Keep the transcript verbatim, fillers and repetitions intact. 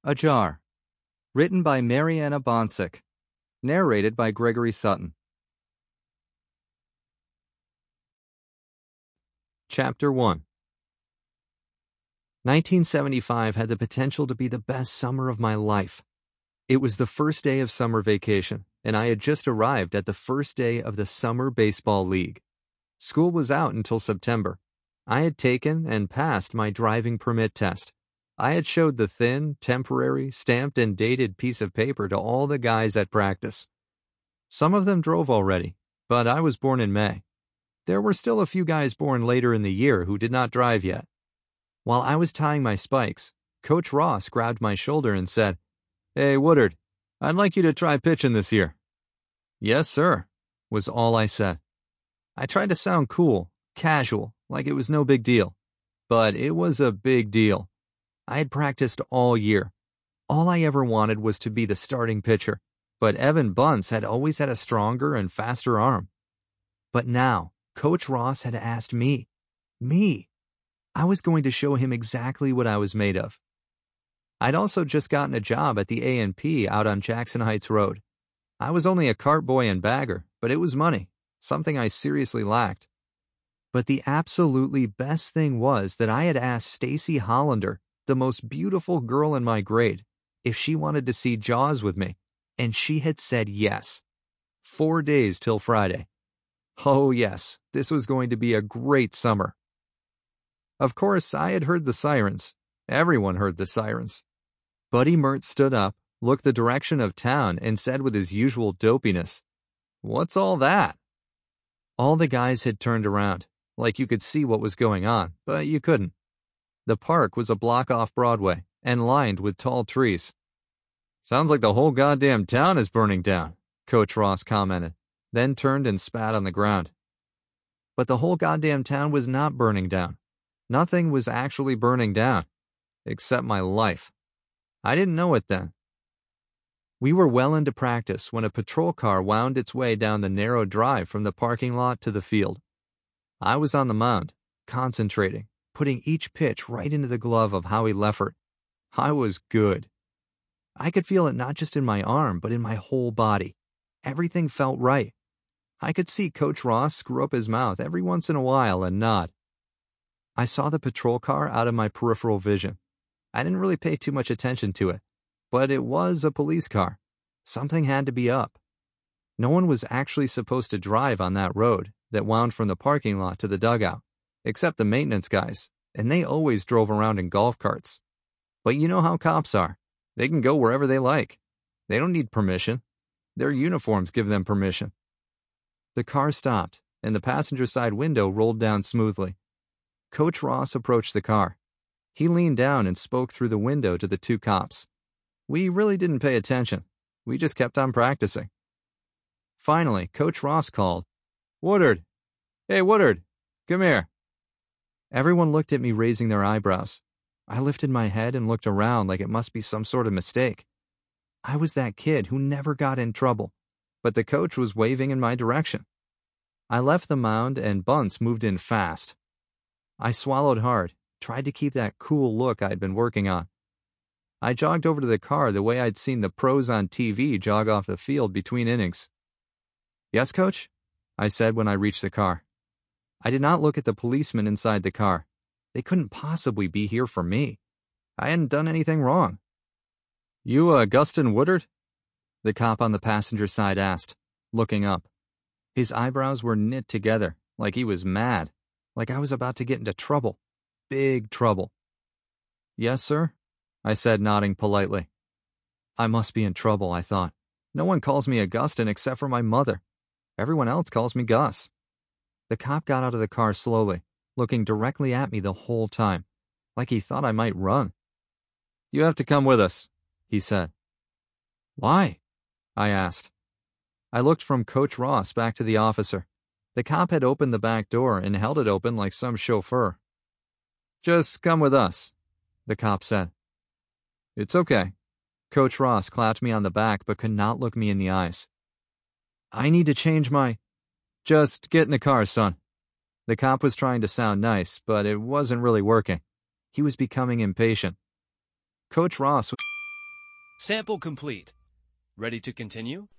Ajar. Written by Mariana Bonsick. Narrated by Gregory Sutton. Chapter one. nineteen seventy-five had the potential to be the best summer of my life. It was the first day of summer vacation, and I had just arrived at the first day of the Summer Baseball League. School was out until September. I had taken and passed my driving permit test. I had showed the thin, temporary, stamped and dated piece of paper to all the guys at practice. Some of them drove already, but I was born in May. There were still a few guys born later in the year who did not drive yet. While I was tying my spikes, Coach Ross grabbed my shoulder and said, "Hey, Woodard, I'd like you to try pitching this year." "Yes, sir," was all I said. I tried to sound cool, casual, like it was no big deal. But it was a big deal. I had practiced all year. All I ever wanted was to be the starting pitcher, but Evan Bunce had always had a stronger and faster arm. But now, Coach Ross had asked me. Me. I was going to show him exactly what I was made of. I'd also just gotten a job at the A and P out on Jackson Heights Road. I was only a cart boy and bagger, but it was money, something I seriously lacked. But the absolutely best thing was that I had asked Stacy Hollander, the most beautiful girl in my grade, if she wanted to see Jaws with me, and she had said yes. Four days till Friday. Oh yes, this was going to be a great summer. Of course, I had heard the sirens. Everyone heard the sirens. Buddy Mert stood up, looked the direction of town, and said with his usual dopiness, "What's all that?" All the guys had turned around, like you could see what was going on, but you couldn't. The park was a block off Broadway and lined with tall trees. "Sounds like the whole goddamn town is burning down," Coach Ross commented, then turned and spat on the ground. But the whole goddamn town was not burning down. Nothing was actually burning down, except my life. I didn't know it then. We were well into practice when a patrol car wound its way down the narrow drive from the parking lot to the field. I was on the mound, concentrating, putting each pitch right into the glove of Howie Leffert. I was good. I could feel it not just in my arm, but in my whole body. Everything felt right. I could see Coach Ross screw up his mouth every once in a while and nod. I saw the patrol car out of my peripheral vision. I didn't really pay too much attention to it, but it was a police car. Something had to be up. No one was actually supposed to drive on that road that wound from the parking lot to the dugout, except the maintenance guys, and they always drove around in golf carts. But you know how cops are. They can go wherever they like. They don't need permission. Their uniforms give them permission. The car stopped, and the passenger side window rolled down smoothly. Coach Ross approached the car. He leaned down and spoke through the window to the two cops. We really didn't pay attention. We just kept on practicing. Finally, Coach Ross called, "Woodard! Hey, Woodard! Come here!" Everyone looked at me, raising their eyebrows. I lifted my head and looked around like it must be some sort of mistake. I was that kid who never got in trouble, but the coach was waving in my direction. I left the mound and Bunce moved in fast. I swallowed hard, tried to keep that cool look I'd been working on. I jogged over to the car the way I'd seen the pros on T V jog off the field between innings. "Yes, Coach?" I said when I reached the car. I did not look at the policemen inside the car. They couldn't possibly be here for me. I hadn't done anything wrong. "You, uh, Guston Woodard?" the cop on the passenger side asked, looking up. His eyebrows were knit together, like he was mad, like I was about to get into trouble. Big trouble. "Yes, sir," I said, nodding politely. I must be in trouble, I thought. No one calls me Augustin except for my mother. Everyone else calls me Gus. The cop got out of the car slowly, looking directly at me the whole time, like he thought I might run. "You have to come with us," he said. "Why?" I asked. I looked from Coach Ross back to the officer. The cop had opened the back door and held it open like some chauffeur. "Just come with us," the cop said. "It's okay." Coach Ross clapped me on the back but could not look me in the eyes. "I need to change my—" "Just get in the car, son." The cop was trying to sound nice, but it wasn't really working. He was becoming impatient. Coach Ross Sample complete. Ready to continue?